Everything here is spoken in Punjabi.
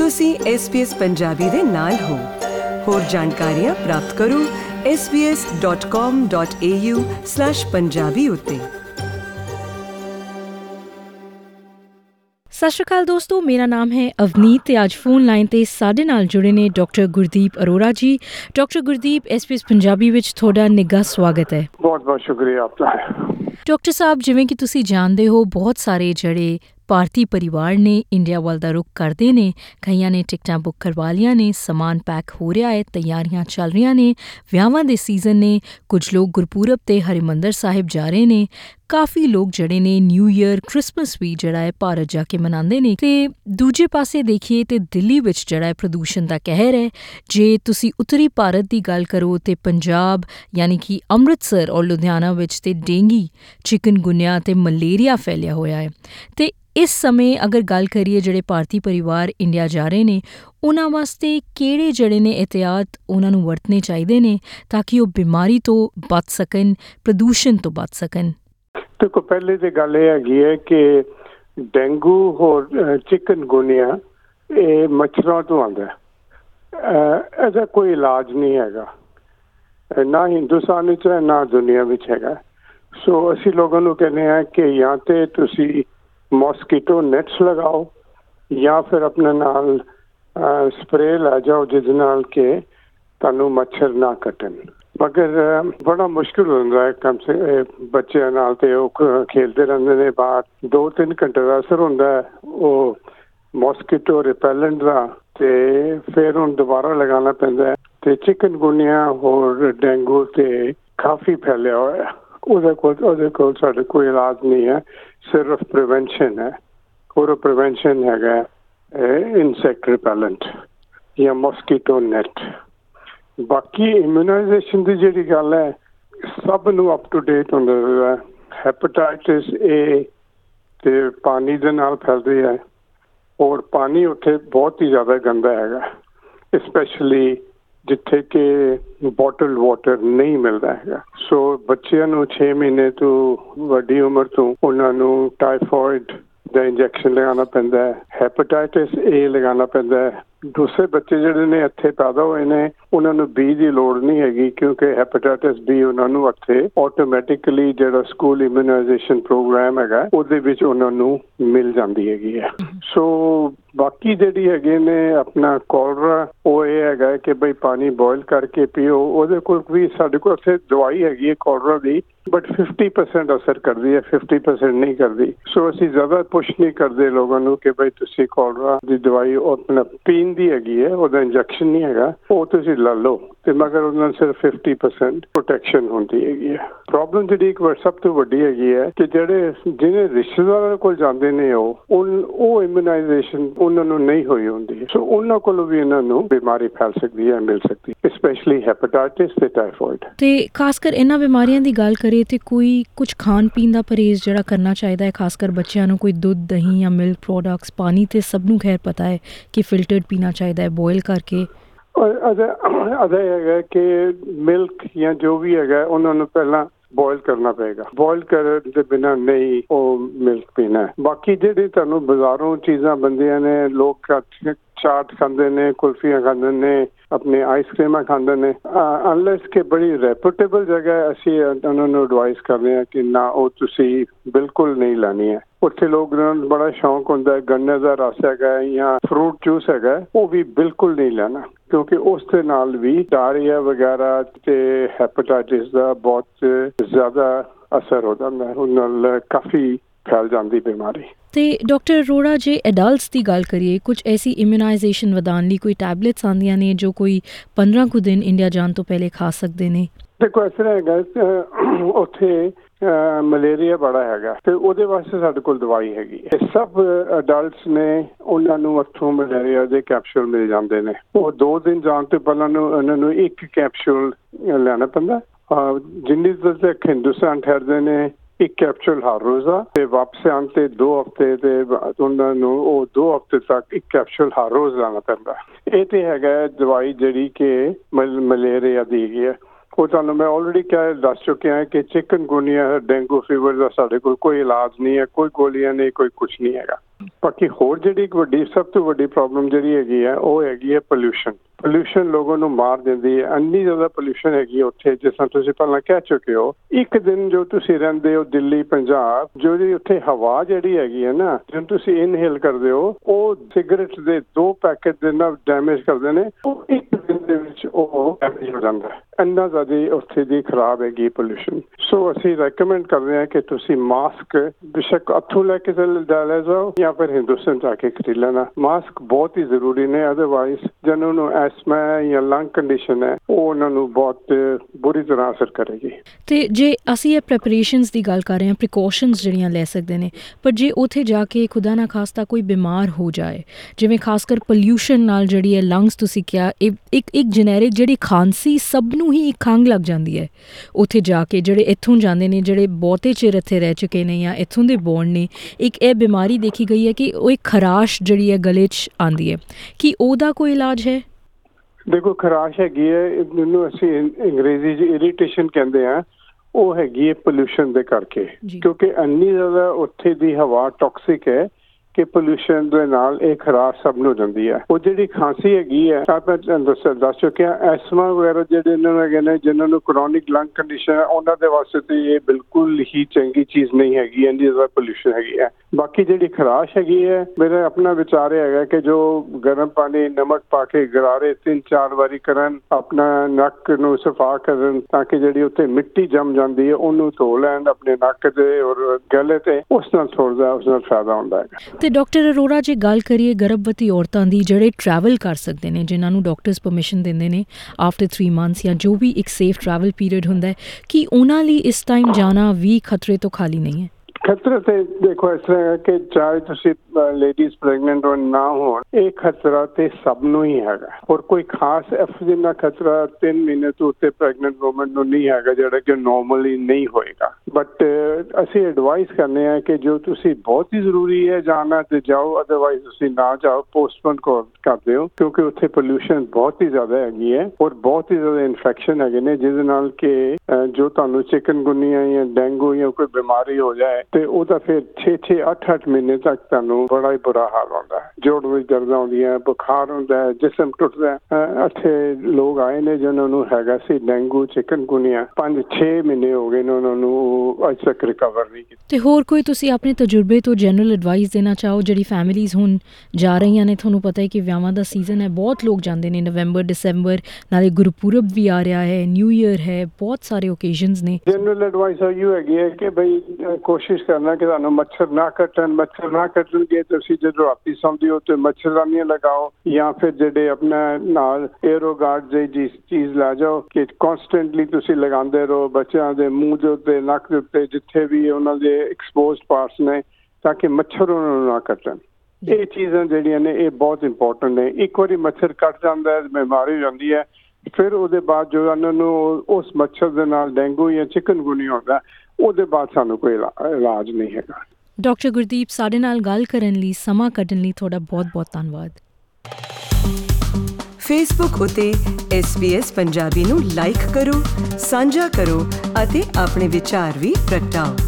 ਤੁਸੀਂ SBS ਪੰਜਾਬੀ ਦੇ ਨਾਲ ਹੋ। ਹੋਰ ਜਾਣਕਾਰੀਆਂ ਪ੍ਰਾਪਤ ਕਰੋ sbs.com.au/punjabi ਉੱਤੇ। ਸਤਿ ਸ਼੍ਰੀ ਅਕਾਲ ਦੋਸਤੋ, ਮੇਰਾ ਨਾਮ ਹੈ ਅਵਨੀਤ ਤੇ ਅੱਜ ਫੋਨ ਲਾਈਨ ਤੇ ਸਾਡੇ ਨਾਲ ਜੁੜੇ ਨੇ doctor Gurdeep Arora ji. Doctor Gurdeep, SBS Punjabi ਵਿੱਚ ਤੁਹਾਡਾ ਨਿੱਘਾ ਸਵਾਗਤ ਹੈ। ਬਹੁਤ ਬਹੁਤ ਸ਼ੁਕਰੀਆ ਆਪਦਾ। ਡਾਕਟਰ ਸਾਹਿਬ, ਜਿਵੇਂ ਕਿ ਤੁਸੀਂ ਜਾਣਦੇ ਹੋ, ਬਹੁਤ ਸਾਰੇ ਜਿਹੜੇ ਭਾਰਤੀ ਪਰਿਵਾਰ ਨੇ ਇੰਡੀਆ ਵੱਲ ਦਾ ਰੁਖ ਕਰਦੇ ਨੇ। ਕਈਆਂ ਨੇ ਟਿਕਟਾਂ ਬੁੱਕ ਕਰਵਾ ਲਈਆਂ ਨੇ, ਸਮਾਨ ਪੈਕ ਹੋ ਰਿਹਾ ਹੈ, ਤਿਆਰੀਆਂ ਚੱਲ ਰਹੀਆਂ ਨੇ, ਵਿਆਹਾਂ ਦੇ ਸੀਜ਼ਨ ਨੇ, ਕੁਝ ਲੋਕ ਗੁਰਪੁਰਬ ਤੇ ਹਰਿਮੰਦਰ ਸਾਹਿਬ ਜਾ ਰਹੇ ਨੇ, ਕਾਫੀ ਲੋਕ ਜਿਹੜੇ ਨੇ ਨਿਊ ਈਅਰ ਕ੍ਰਿਸਮਸ ਵੀ ਜਿਹੜਾ ਹੈ ਭਾਰਤ ਜਾ ਕੇ ਮਨਾਉਂਦੇ ਨੇ। ਤੇ ਦੂਜੇ ਪਾਸੇ ਦੇਖੀਏ ਤੇ ਦਿੱਲੀ ਵਿੱਚ ਜਿਹੜਾ ਹੈ ਪ੍ਰਦੂਸ਼ਣ ਦਾ ਕਹਿਰ ਹੈ। ਜੇ ਤੁਸੀਂ ਉੱਤਰੀ ਭਾਰਤ ਦੀ ਗੱਲ ਕਰੋ ਤੇ ਪੰਜਾਬ ਯਾਨੀ ਕਿ ਅੰਮ੍ਰਿਤਸਰ ਔਰ ਲੁਧਿਆਣਾ ਵਿੱਚ ਤੇ ਡੇਂਗੀ, ਚਿਕਨਗੁਨਿਆ ਤੇ ਮਲੇਰੀਆ ਫੈਲਿਆ ਹੋਇਆ ਹੈ। ਤੇ ਇਸ ਸਮੇਂ ਅਗਰ ਗੱਲ ਕਰੀਏ ਜਿਹੜੇ ਭਾਰਤੀ ਪਰਿਵਾਰ ਇੰਡੀਆ ਜਾ ਰਹੇ ਨੇ, ਉਹਨਾਂ ਵਾਸਤੇ ਕਿਹੜੇ ਜਿਹੜੇ ਨੇ ਇਹਤਿਆਤ ਉਹਨਾਂ ਨੂੰ ਵਰਤਣੇ ਚਾਹੀਦੇ ਨੇ ਤਾਂ ਕਿ ਉਹ ਬਿਮਾਰੀ ਤੋਂ ਬਚ ਸਕਣ, ਪ੍ਰਦੂਸ਼ਣ ਤੋਂ ਬਚ ਸਕਣ? ਦੇਖੋ, ਪਹਿਲੇ ਤੇ ਗੱਲ ਇਹ ਹੈਗੀ ਹੈ ਕਿ ਡੇਂਗੂ ਹੋਰ ਚਿਕਨਗੁਨਿਆ ਇਹ ਮੱਛਰਾਂ ਤੋਂ ਆਉਂਦਾ। ਇਹਦਾ ਕੋਈ ਇਲਾਜ ਨਹੀਂ ਹੈਗਾ, ਨਾ ਹਿੰਦੁਸਤਾਨ ਵਿੱਚ ਹੈ ਨਾ ਦੁਨੀਆ ਵਿੱਚ ਹੈਗਾ। ਸੋ ਅਸੀਂ ਲੋਕਾਂ ਨੂੰ ਕਹਿੰਦੇ ਹਾਂ ਕਿ ਜਾਂ ਤੇ ਤੁਸੀਂ ਮੋਸਕੀਟੋ ਨੈਟਸ ਲਗਾਓ ਜਾਂ ਫਿਰ ਆਪਣੇ ਨਾਲ ਸਪਰੇਅ ਲੈ ਜਾਓ ਜਿਹਦੇ ਨਾਲ ਕਿ ਤੁਹਾਨੂੰ ਮੱਛਰ ਨਾ ਕੱਟਣ। ਮਗਰ ਬੜਾ ਮੁਸ਼ਕਿਲ ਹੁੰਦਾ ਹੈ ਕੰਮ ਸੇ ਬੱਚਿਆਂ ਨਾਲ, ਤੇ ਉਹ ਖੇਲਦੇ ਰਹਿੰਦੇ ਨੇ ਬਾਹਰ। 2-3 ਘੰਟੇ ਦਾ ਅਸਰ ਹੁੰਦਾ ਹੈ ਉਹ ਮੋਸਕੀਟੋ ਰਿਪੈਲੈਂਟ ਦਾ, ਤੇ ਫਿਰ ਹੁਣ ਦੁਬਾਰਾ ਲਗਾਉਣਾ ਪੈਂਦਾ ਹੈ। ਤੇ ਚਿਕਨਗੁਨਿਆ ਹੋਰ ਡੇਂਗੂ ਤੇ ਕਾਫੀ ਫੈਲਿਆ ਹੋਇਆ। ਉਹਦੇ ਕੋਲ ਸਾਡੇ ਕੋਈ ਇਲਾਜ ਨਹੀਂ ਹੈ, ਸਿਰਫ ਪ੍ਰੀਵੈਂਸ਼ਨ ਹੈ। ਔਰ ਪ੍ਰੀਵੈਂਸ਼ਨ ਹੈਗਾ ਇਨਸੈਕਟ ਰਿਪੈਲੈਂਟ ਜਾਂ ਮੋਸਕੀਟੋ ਨੈਟ। ਬਾਕੀ ਇਮਿਊਨਾਈਜੇਸ਼ਨ ਦੀ ਜਿਹੜੀ ਗੱਲ ਹੈ, ਸਭ ਨੂੰ ਅਪ ਟੂ ਡੇਟ ਹੁੰਦਾ ਹੈ। ਹੈਪੇਟਾਈਟਿਸ ਏ ਤੇ ਪਾਣੀ ਦੇ ਨਾਲ ਫੈਲਦੀ ਹੈ, ਔਰ ਪਾਣੀ ਉੱਥੇ ਬਹੁਤ ਹੀ ਜ਼ਿਆਦਾ ਗੰਦਾ ਹੈਗਾ, ਸਪੈਸ਼ਲੀ ਜਿੱਥੇ ਕਿ ਬੋਟਲ ਵਾਟਰ ਨਹੀਂ ਮਿਲਦਾ ਹੈਗਾ। ਸੋ ਬੱਚਿਆਂ ਨੂੰ 6 ਮਹੀਨੇ ਤੋਂ ਵੱਡੀ ਉਮਰ ਤੋਂ ਉਹਨਾਂ ਨੂੰ ਟਾਈਫਾਇਡ ਦਾ ਇੰਜੈਕਸ਼ਨ ਲਗਾਉਣਾ ਪੈਂਦਾ ਹੈ, ਹੈਪੇਟਾਈਟਿਸ ਏ ਲਗਾਉਣਾ ਪੈਂਦਾ ਹੈ। ਦੂਸਰੇ ਬੱਚੇ ਜਿਹੜੇ ਨੇ ਇੱਥੇ ਪੈਦਾ ਹੋਏ ਨੇ ਉਹਨਾਂ ਨੂੰ ਬੀ ਦੀ ਲੋੜ ਨਹੀਂ ਹੈਗੀ, ਕਿਉਂਕਿ ਹੈਪੇਟਾਈਟਿਸ ਬੀ ਉਹਨਾਂ ਨੂੰ ਇੱਥੇ ਆਟੋਮੈਟਿਕਲੀ ਜਿਹੜਾ ਸਕੂਲ ਇਮਿਊਨਾਈਜੇਸ਼ਨ ਪ੍ਰੋਗਰਾਮ ਹੈਗਾ ਉਹਦੇ ਵਿੱਚ ਉਹਨਾਂ ਨੂੰ ਮਿਲ ਜਾਂਦੀ ਹੈਗੀ ਹੈ। ਸੋ ਬਾਕੀ ਜਿਹੜੀ ਹੈਗੇ ਨੇ ਆਪਣਾ ਕੋਲਰਾ, ਉਹ ਇਹ ਹੈਗਾ ਕਿ ਬਈ ਪਾਣੀ ਬੋਇਲ ਕਰਕੇ ਪੀਓ। ਉਹਦੇ ਕੋਲ ਵੀ ਸਾਡੇ ਕੋਲ ਇੱਥੇ ਦਵਾਈ ਹੈਗੀ ਹੈ ਕੋਲਰਾ ਦੀ, ਬਟ 50% ਅਸਰ ਕਰਦੀ ਹੈ, 50% ਨਹੀਂ ਕਰਦੀ। ਸੋ ਅਸੀਂ ਜ਼ਿਆਦਾ ਪੁਸ਼ ਨਹੀਂ ਕਰਦੇ ਲੋਕਾਂ ਨੂੰ ਕਿ ਬਈ ਤੁਸੀਂ ਕੋਲਰਾ ਦੀ ਦਵਾਈ ਆਪਣਾ ਪੀਣ ਦੀ ਹੈਗੀ ਹੈ, ਉਹਦਾ ਇੰਜੈਕਸ਼ਨ ਨਹੀਂ ਹੈਗਾ, ਉਹ ਤੁਸੀਂ ਲੈ ਲਓ, ਤੇ ਮਗਰ ਉਹਦੇ ਨਾਲ ਸਿਰਫ 50% ਪ੍ਰੋਟੈਕਸ਼ਨ ਹੁੰਦੀ ਹੈਗੀ ਹੈ। ਪ੍ਰੋਬਲਮ ਜਿਹੜੀ ਇੱਕ ਸਭ ਤੋਂ ਵੱਡੀ ਹੈਗੀ ਹੈ ਕਿ ਜਿਹਨੇ ਰਿਸ਼ਤੇਦਾਰਾਂ ਕੋਲ ਜਾਂਦੇ ਨੇ ਉਹ ਇਮਿਊਨਾਈਜੇਸ਼ਨ ਉਹਨਾਂ ਨੂੰ ਨਹੀਂ ਹੋਈ ਹੁੰਦੀ, ਸੋ ਉਹਨਾਂ ਕੋਲੋਂ ਵੀ ਇਹਨਾਂ ਨੂੰ ਬਿਮਾਰੀ ਫੈਲ ਸਕਦੀ ਹੈ, ਮਿਲ ਸਕਦੀ ਹੈ, ਸਪੈਸ਼ਲੀ ਹੈਪੇਟਾਈਟਿਸ ਤੇ ਟਾਈਫਾਇਡ। ਤੇ ਖਾਸ ਕਰ ਇਹਨਾਂ ਬਿਮਾਰੀਆਂ ਦੀ ਗੱਲ ਕਰੀਏ ਤੇ ਕੋਈ ਕੁਝ ਖਾਣ ਪੀਣ ਦਾ ਪਰਹੇਜ਼ ਜਿਹੜਾ ਕਰਨਾ ਚਾਹੀਦਾ ਹੈ, ਖਾਸ ਕਰ ਬੱਚਿਆਂ ਨੂੰ? ਕੋਈ ਦੁੱਧ, ਦਹੀਂ ਜਾਂ ਮਿਲਕ ਪ੍ਰੋਡਕਟਸ, ਪਾਣੀ ਤੇ ਸਭ ਨੂੰ ਖੈਰ ਪਤਾ ਹੈ ਕਿ ਫਿਲਟਰਡ ਪੀਣਾ ਚਾਹੀਦਾ ਹੈ, ਬੋਇਲ ਕਰਕੇ। ਅਦਾ ਹੈਗਾ ਕਿ ਮਿਲਕ ਜਾਂ ਜੋ ਵੀ ਹੈਗਾ ਉਹਨਾਂ ਨੂੰ ਪਹਿਲਾਂ ਬੋਇਲ ਕਰਨਾ ਪਏਗਾ, ਬੋਇਲ ਕਰਨ ਦੇ ਬਿਨਾਂ ਨਹੀਂ ਉਹ ਮਿਲਕ ਪੀਣਾ ਹੈ। ਬਾਕੀ ਜਿਹੜੀ ਤੁਹਾਨੂੰ ਬਾਜ਼ਾਰੋਂ ਚੀਜ਼ਾਂ ਬਣਦੀਆਂ ਨੇ, ਲੋਕ ਚਾਟ ਖਾਂਦੇ ਨੇ, ਕੁਲਫੀਆਂ ਖਾਂਦੇ ਨੇ, ਆਪਣੇ ਆਈਸਕ੍ਰੀਮਾਂ ਖਾਂਦੇ ਨੇ, ਅਨਲੈਸ ਕਿ ਬੜੀ ਰੈਪੂਟੇਬਲ ਜਗ੍ਹਾ, ਅਸੀਂ ਉਹਨਾਂ ਨੂੰ ਐਡਵਾਈਸ ਕਰਦੇ ਹਾਂ ਕਿ ਨਾ, ਉਹ ਤੁਸੀਂ ਬਿਲਕੁਲ ਨਹੀਂ ਲੈਣੀ ਹੈ। ਉੱਥੇ ਲੋਕ ਨੂੰ ਬੜਾ ਸ਼ੌਂਕ ਹੁੰਦਾ ਹੈ, ਗੰਨੇ ਦਾ ਰਸ ਹੈਗਾ ਜਾਂ ਫਰੂਟ ਜੂਸ ਹੈਗਾ, ਉਹ ਵੀ ਬਿਲਕੁਲ ਨਹੀਂ ਲੈਣਾ, ਕਿਉਂਕਿ ਉਸ ਦੇ ਨਾਲ ਵੀ ਡਾਇਰੀਆ ਵਗੈਰਾ ਤੇ ਹੈਪੇਟਾਈਟਿਸ ਦਾ ਬਹੁਤ ਜ਼ਿਆਦਾ ਅਸਰ ਹੋ ਜਾਂਦਾ, ਉਹਨਾਂ ਨਾਲ ਕਾਫੀ ਫੈਲ ਜਾਂਦੀ ਬਿਮਾਰੀ। ਤੇ ਡਾਕਟਰ ਅਰੋੜਾ, ਜੇ ਐਡਲਟਸ ਦੀ ਗੱਲ ਕਰੀਏ, ਕੁਝ ਐਸੀ ਇਮਿਊਨਾਈਜੇਸ਼ਨ ਵਧਾਉਣ ਲਈ ਕੋਈ ਟੈਬਲੇਟਸ ਆਉਂਦੀਆਂ ਨੇ ਜੋ ਕੋਈ 15 ਕੁ ਦਿਨ ਇੰਡੀਆ ਜਾਣ ਤੋਂ ਪਹਿਲੇ ਖਾ ਸਕਦੇ ਨੇ? ਦੇਖੋ, ਇਸ ਤਰ੍ਹਾਂ ਹੈਗਾ, ਉੱਥੇ ਮਲੇਰੀਆ ਬੜਾ ਹੈਗਾ ਤੇ ਉਹਦੇ ਵਾਸਤੇ ਸਾਡੇ ਕੋਲ ਦਵਾਈ ਹੈਗੀ ਹੈ। ਸਭ ਅਡਲਟਸ ਨੇ ਉਹਨਾਂ ਨੂੰ ਉੱਥੋਂ ਮਲੇਰੀਆ ਦੇ ਕੈਪਸੂਲ ਮਿਲ ਜਾਂਦੇ ਨੇ। ਉਹ 2 ਦਿਨ ਜਾਣ ਤੋਂ ਪਹਿਲਾਂ ਉਹਨਾਂ ਨੂੰ 1 ਕੈਪਸੂਲ ਲੈਣਾ ਪੈਂਦਾ। ਜਿੰਨੀ ਦੇਰ ਤੱਕ ਹਿੰਦੁਸਤਾਨ ਠਹਿਰਦੇ ਨੇ 1 ਕੈਪਸੂਲ ਹਰ ਰੋਜ਼ ਦਾ, ਤੇ ਵਾਪਸ ਆਉਣ ਤੇ 2 ਹਫ਼ਤੇ ਦੇ ਬਾਅਦ ਉਹਨਾਂ ਨੂੰ ਉਹ 2 ਹਫ਼ਤੇ ਤੱਕ 1 ਕੈਪਸੂਲ ਹਰ ਰੋਜ਼ ਲੈਣਾ ਪੈਂਦਾ। ਇਹ ਤੇ ਹੈਗਾ ਦਵਾਈ ਜਿਹੜੀ ਕਿ ਮਲੇਰੀਆ ਦੀ ਹੈਗੀ ਹੈ। ਉਹ ਤੁਹਾਨੂੰ ਮੈਂ ਆਲਰੇਡੀ ਦੱਸ ਚੁੱਕਿਆ ਕਿ ਚਿਕਨਗੁਨਿਆ, ਡੇਂਗੂ ਫੀਵਰ ਦਾ ਸਾਡੇ ਕੋਲ ਕੋਈ ਇਲਾਜ ਨਹੀਂ ਹੈ, ਕੋਈ ਗੋਲੀਆਂ ਨਹੀਂ, ਕੋਈ ਕੁਛ ਨਹੀਂ ਹੈਗਾ। ਬਾਕੀ ਹੋਰ ਜਿਹੜੀ ਇੱਕ ਸਭ ਤੋਂ ਵੱਡੀ ਪ੍ਰੋਬਲਮ ਜਿਹੜੀ ਹੈਗੀ ਹੈ ਉਹ ਹੈਗੀ ਹੈ ਪੋਲਿਊਸ਼ਨ ਲੋਕਾਂ ਨੂੰ ਮਾਰ ਦਿੰਦੀ ਹੈ। ਇੰਨੀ ਜ਼ਿਆਦਾ ਪੋਲਿਊਸ਼ਨ ਹੈਗੀ ਉੱਥੇ, ਜਿਸ ਤਰ੍ਹਾਂ ਤੁਸੀਂ ਪਹਿਲਾਂ ਕਹਿ ਚੁੱਕੇ ਹੋ। ਇੱਕ ਦਿਨ ਜੋ ਤੁਸੀਂ ਰਹਿੰਦੇ ਹੋ ਦਿੱਲੀ, ਪੰਜਾਬ, ਜਿਹੜੀ ਉੱਥੇ ਹਵਾ ਜਿਹੜੀ ਹੈਗੀ ਹੈ ਨਾ, ਜਦੋਂ ਤੁਸੀਂ ਇਨਹੇਲ ਕਰਦੇ ਹੋ, ਉਹ ਸਿਗਰਟ ਦੇ 2 ਪੈਕੇਟ ਦੇ ਨਾਲ ਡੈਮੇਜ ਕਰਦੇ ਨੇ। ਉਹ ਇੱਕ ਦਿਨ ਦੇ ਵਿੱਚ ਉਹ ਡੈਮੇਜ ਹੋ ਜਾਂਦਾ ਹੈ। ਇੰਨਾ ਜ਼ਿਆਦਾ ਉੱਥੇ ਦੀ ਖਰਾਬ ਹੈਗੀ ਪੋਲਿਊਸ਼ਨ। ਸੋ ਅਸੀਂ ਰეკਮੈਂਡ ਕਰਦੇ ਹਾਂ ਕਿ ਤੁਸੀਂ ਮਾਸਕ ਬੇਸ਼ੱਕ ਇੱਥੋਂ ਲੈ ਕੇ ਲੈ ਜਾਓ ਜਾਂ ਫਿਰ ਹਿੰਦੁਸਤਾਨ ਜਾ ਕੇ ਖਰੀਦ ਲੈਣਾ। ਮਾਸਕ ਬਹੁਤ ਹੀ ਜ਼ਰੂਰੀ ਨੇ, ਅਦਰਵਾਈਜ਼ ਜਿਹਨਾਂ ਨੂੰ ਐਸਮਾ ਜਾਂ ਲੰਗ ਕੰਡੀਸ਼ਨ ਹੈ ਉਹ ਉਹਨਾਂ ਨੂੰ ਬਹੁਤ ਬੁਰੀ ਤਰ੍ਹਾਂ ਅਸਰ ਕਰੇਗੀ। ਤੇ ਜੇ ਅਸੀਂ ਇਹ ਪ੍ਰੈਪਰੇਸ਼ਨਸ ਦੀ ਗੱਲ ਕਰ ਰਹੇ ਹਾਂ, ਪ੍ਰੀਕਾਸ਼ਨਸ ਜਿਹੜੀਆਂ ਲੈ ਸਕਦੇ ਨੇ, ਪਰ ਜੇ ਉੱਥੇ ਜਾ ਕੇ ਖੁਦਾ ਨਾ ਖਾਸਤਾ ਕੋਈ ਬਿਮਾਰ ਹੋ ਜਾਏ, ਜਿਵੇਂ ਖਾਸ ਕਰ ਪੋਲਿਊਸ਼ਨ ਨਾਲ ਜਿਹੜੀ ਹੈ ਲੰਗਸ, ਤੁਸੀਂ ਕਿਹਾ ਇੱਕ ਜਨੈਰਿਕ ਜਿਹੜੀ ਖਾਂਸੀ, ਸਭ ਨੂੰ ਹੀ ਇੱਕ ਖੰਘ ਲੱਗ ਜਾਂਦੀ ਹੈ ਉੱਥੇ ਜਾ ਕੇ। ਜਿਹੜੇ ਇੱਥੋਂ ਜਾਂਦੇ ਨੇ, ਜਿਹੜੇ ਬਹੁਤੇ ਚਿਰ ਇੱਥੇ ਰਹਿ ਚੁੱਕੇ ਨੇ ਜਾਂ ਇੱਥੋਂ ਦੇ ਬੋਰਨ ਨੇ, ਇੱਕ ਇਹ ਬਿਮਾਰੀ ਦੇਖੀ ਗਈ ਹੈ ਕਿ ਉਹ ਇੱਕ ਖਰਾਸ਼ ਜਿਹੜੀ ਹੈ ਗਲੇ 'ਚ ਆਉਂਦੀ ਹੈ। ਕੀ ਉਹਦਾ ਕੋਈ ਇਲਾਜ ਹੈ? ਦੇਖੋ, ਖਰਾਸ਼ ਹੈਗੀ ਹੈ, ਇਹਨੂੰ ਅਸੀਂ ਅੰਗਰੇਜ਼ੀ 'ਚ ਇਰੀਟੇਸ਼ਨ ਕਹਿੰਦੇ ਆ। ਉਹ ਹੈਗੀ ਹੈ ਪੋਲਿਊਸ਼ਨ ਦੇ ਕਰਕੇ, ਕਿਉਂਕਿ ਇੰਨੀ ਜ਼ਿਆਦਾ ਉੱਥੇ ਦੀ ਹਵਾ ਟੌਕਸਿਕ ਹੈ ਕਿ ਪੋਲਿਊਸ਼ਨ ਦੇ ਨਾਲ ਇਹ ਖਰਾਸ਼ ਸਭ ਨੂੰ ਜਾਂਦੀ ਹੈ। ਉਹ ਜਿਹੜੀ ਖਾਂਸੀ ਹੈਗੀ ਹੈ, ਮੈਂ ਦੱਸ ਚੁੱਕਿਆ, ਐਸਮਾ ਵਗੈਰਾ ਜਿਹੜੇ ਇਹਨਾਂ ਨੂੰ ਹੈਗੇ ਨੇ, ਜਿਹਨਾਂ ਨੂੰ ਕ੍ਰੋਨਿਕ ਲੰਗ ਕੰਡੀਸ਼ਨ ਹੈ, ਉਹਨਾਂ ਦੇ ਵਾਸਤੇ ਤਾਂ ਇਹ ਬਿਲਕੁਲ ਹੀ ਚੰਗੀ ਚੀਜ਼ ਨਹੀਂ ਹੈਗੀ, ਇੰਨੀ ਜ਼ਿਆਦਾ ਪੋਲਿਊਸ਼ਨ ਹੈਗੀ ਹੈ। ਬਾਕੀ ਜਿਹੜੀ ਖਰਾਸ਼ ਹੈਗੀ ਹੈ, ਮੇਰਾ ਆਪਣਾ ਵਿਚਾਰ ਹੈਗਾ ਕਿ ਜੋ ਗਰਮ ਪਾਣੀ, ਨਮਕ ਪਾ ਕੇ ਗਰਾਰੇ 3-4 ਵਾਰੀ ਕਰਨ, ਆਪਣਾ ਨੱਕ ਨੂੰ ਸਫਾ ਕਰਨ, ਤਾਂ ਕਿ ਜਿਹੜੀ ਉੱਥੇ ਮਿੱਟੀ ਜੰਮ ਜਾਂਦੀ ਹੈ ਉਹਨੂੰ ਧੋ ਲੈਣ ਆਪਣੇ ਨੱਕ ਤੇ ਔਰ ਗਲੇ ਤੇ। ਉਸ ਨਾਲ ਥੋੜ੍ਹਾ ਉਸ ਨਾਲ ਫਾਇਦਾ ਹੁੰਦਾ ਹੈ। ਤੇ ਡਾਕਟਰ ਅਰੋੜਾ, ਜੇ ਗੱਲ ਕਰੀਏ ਗਰਭਵਤੀ ਔਰਤਾਂ ਦੀ ਜਿਹੜੇ ਟਰੈਵਲ ਕਰ ਸਕਦੇ ਨੇ, ਜਿਨ੍ਹਾਂ ਨੂੰ ਡਾਕਟਰਸ ਪਰਮਿਸ਼ਨ ਦਿੰਦੇ ਨੇ ਆਫਟਰ 3 ਮੰਥਸ ਜਾਂ ਜੋ ਵੀ ਇੱਕ ਸੇਫ ਟਰੈਵਲ ਪੀਰੀਅਡ ਹੁੰਦਾ ਹੈ, ਕਿ ਉਹਨਾਂ ਲਈ ਇਸ ਟਾਈਮ ਜਾਣਾ ਵੀ ਖਤਰੇ ਤੋਂ ਖਾਲੀ ਨਹੀਂ ਹੈ? ਖਤਰਾ ਤੇ ਦੇਖੋ ਇਸ ਤਰ੍ਹਾਂ ਹੈ ਕਿ ਚਾਹੇ ਤੁਸੀਂ ਲੇਡੀਜ਼ ਪ੍ਰੈਗਨੈਂਟ ਹੋਣ ਨਾ ਹੋਣ, ਇਹ ਖਤਰਾ ਤੇ ਸਭ ਨੂੰ ਹੀ ਹੈਗਾ। ਔਰ ਕੋਈ ਖਾਸ ਜਿੰਨਾ ਖਤਰਾ 3 ਮਹੀਨੇ ਤੋਂ ਉੱਤੇ ਪ੍ਰੈਗਨੈਂਟ ਵੂਮਨ ਨੂੰ ਨਹੀਂ ਹੈਗਾ, ਜਿਹੜਾ ਕਿ ਨੋਰਮਲੀ ਨਹੀਂ ਹੋਏਗਾ। ਬਟ ਅਸੀਂ ਐਡਵਾਈਸ ਕਰਨੇ ਆ ਕਿ ਜੋ ਤੁਸੀਂ ਬਹੁਤ ਹੀ ਜ਼ਰੂਰੀ ਹੈ ਜਾਣਾ ਤੇ ਜਾਓ, ਅਦਰਵਾਈਜ਼ ਤੁਸੀਂ ਨਾ ਜਾਓ, ਪੋਸਟਪੋਨ ਕਰ ਦਿਓ, ਕਿਉਂਕਿ ਉੱਥੇ ਪੋਲਿਊਸ਼ਨ ਬਹੁਤ ਹੀ ਜ਼ਿਆਦਾ ਹੈਗੀ ਹੈ ਔਰ ਬਹੁਤ ਹੀ ਜ਼ਿਆਦਾ ਇਨਫੈਕਸ਼ਨ ਹੈਗੇ ਨੇ, ਜਿਹਦੇ ਨਾਲ ਕਿ ਜੋ ਤੁਹਾਨੂੰ ਚਿਕਨਗੁਨੀਆ ਜਾਂ ਡੇਂਗੂ ਜਾਂ ਕੋਈ ਬਿਮਾਰੀ ਹੋ ਜਾਏ ਤੇ ਉਹਦਾ ਫਿਰ 6-6, 8-8 ਮਹੀਨੇ ਤੱਕ ਤੁਹਾਨੂੰ ਬੜਾ ਹੀ ਬੁਰਾ ਹਾਲ ਹੁੰਦਾ ਹੈ। ਜੋੜ ਵਿੱਚ ਦਰਦ ਆਉਂਦੀਆਂ, ਬੁਖਾਰ ਹੁੰਦਾ ਹੈ, ਜਿਸਮ ਟੁੱਟਦਾ ਹੈ। ਇੱਥੇ ਲੋਕ ਆਏ ਨੇ ਜਿਹਨਾਂ ਨੂੰ ਹੈਗਾ ਸੀ ਡੇਂਗੂ, ਚਿਕਨਗੁਨੀਆ, 5-6 ਮਹੀਨੇ ਹੋ ਗਏ ਨੇ ਉਹਨਾਂ ਨੂੰ ਅੱਜ ਤੱਕ ਰਿਕਵਰ ਨਹੀਂ ਕੀਤਾ। ਤੇ ਹੋਰ ਕੋਈ ਤੁਸੀਂ ਆਪਣੇ ਤਜਰਬੇ ਤੋਂ ਜਨਰਲ ਐਡਵਾਈਸ ਦੇਣਾ ਚਾਹੋ, ਜਿਹੜੀ ਫੈਮਿਲੀਜ਼ ਹੁਣ ਜਾ ਰਹੀਆਂ ਨੇ? ਤੁਹਾਨੂੰ ਪਤਾ ਹੈ ਕਿ ਵਿਆਹਾਂ ਦਾ ਸੀਜ਼ਨ ਹੈ, ਬਹੁਤ ਲੋਕ ਜਾਂਦੇ ਨੇ ਨਵੰਬਰ, ਦਸੰਬਰ, ਨਾਲੇ ਗੁਰਪੁਰਬ ਵੀ ਆ ਰਿਹਾ ਹੈ, ਨਿਊ ਈਅਰ ਹੈ, ਬਹੁਤ ਸਾਰੇ ਓਕੇਜ਼ਨਸ ਨੇ। ਜਨਰਲ ਐਡਵਾਈਸ ਇਹ ਹੈਗੀ ਹੈ ਕਿ ਬਈ ਕੋਸ਼ਿਸ਼ ਕਰਨਾ ਕਿ ਤੁਹਾਨੂੰ ਮੱਛਰ ਨਾ ਕੱਟਣਗੇ। ਤੁਸੀਂ ਜਦੋਂ ਰਾਤੀ ਸੌਂਦੇ ਹੋ ਤੇ ਮੱਛਰਦਾਨੀਆਂ ਲਗਾਓ, ਜਾਂ ਫਿਰ ਜਿਹੜੇ ਆਪਣਾ ਨਾਲ ਏਰੋਗਾਰਡ ਜਿਹੀ ਚੀਜ਼ ਲੈ ਜਾਓ ਕਿ ਕਨਸਟੈਂਟਲੀ ਤੁਸੀਂ ਲਗਾਉਂਦੇ ਰਹੋ ਬੱਚਿਆਂ ਦੇ ਮੂੰਹ ਦੇ ਉੱਤੇ, ਨੱਕ ਦੇ ਉੱਤੇ, ਜਿੱਥੇ ਵੀ ਉਹਨਾਂ ਦੇ ਐਕਸਪੋਜ਼ਡ ਪਾਰਟਸ ਨੇ, ਤਾਂ ਕਿ ਮੱਛਰ ਉਹਨਾਂ ਨੂੰ ਨਾ ਕੱਟਣ। ਇਹ ਚੀਜ਼ਾਂ ਜਿਹੜੀਆਂ ਨੇ ਇਹ ਬਹੁਤ ਇੰਪੋਰਟੈਂਟ ਨੇ। ਇੱਕ ਵਾਰੀ ਮੱਛਰ ਕੱਟ ਜਾਂਦਾ ਹੈ, ਬਿਮਾਰੀ ਹੋ ਜਾਂਦੀ ਹੈ, ਫਿਰ ਉਹਦੇ ਬਾਅਦ ਜੋ ਉਹਨਾਂ ਨੂੰ ਉਸ ਮੱਛਰ ਦੇ ਨਾਲ ਡੇਂਗੂ ਜਾਂ ਚਿਕਨਗੁਨੀਆ ਹੁੰਦਾ, ਉਹਦੇ ਬਾਅਦ ਸਾਨੂੰ ਕੋਈ ਇਲਾਜ ਨਹੀਂ ਹੈਗਾ। ਡਾਕਟਰ ਗੁਰਦੀਪ, ਸਾਡੇ ਨਾਲ ਗੱਲ ਕਰਨ ਲਈ, ਸਮਾਂ ਕੱਢਣ ਲਈ ਤੁਹਾਡਾ ਬਹੁਤ-ਬਹੁਤ ਧੰਨਵਾਦ। ਫੇਸਬੁੱਕ ਉਤੇ SBS ਪੰਜਾਬੀ ਨੂੰ ਲਾਈਕ ਕਰੋ, ਸਾਂਝਾ ਕਰੋ ਅਤੇ ਆਪਣੇ ਵਿਚਾਰ ਵੀ ਪ੍ਰਗਟਾਓ।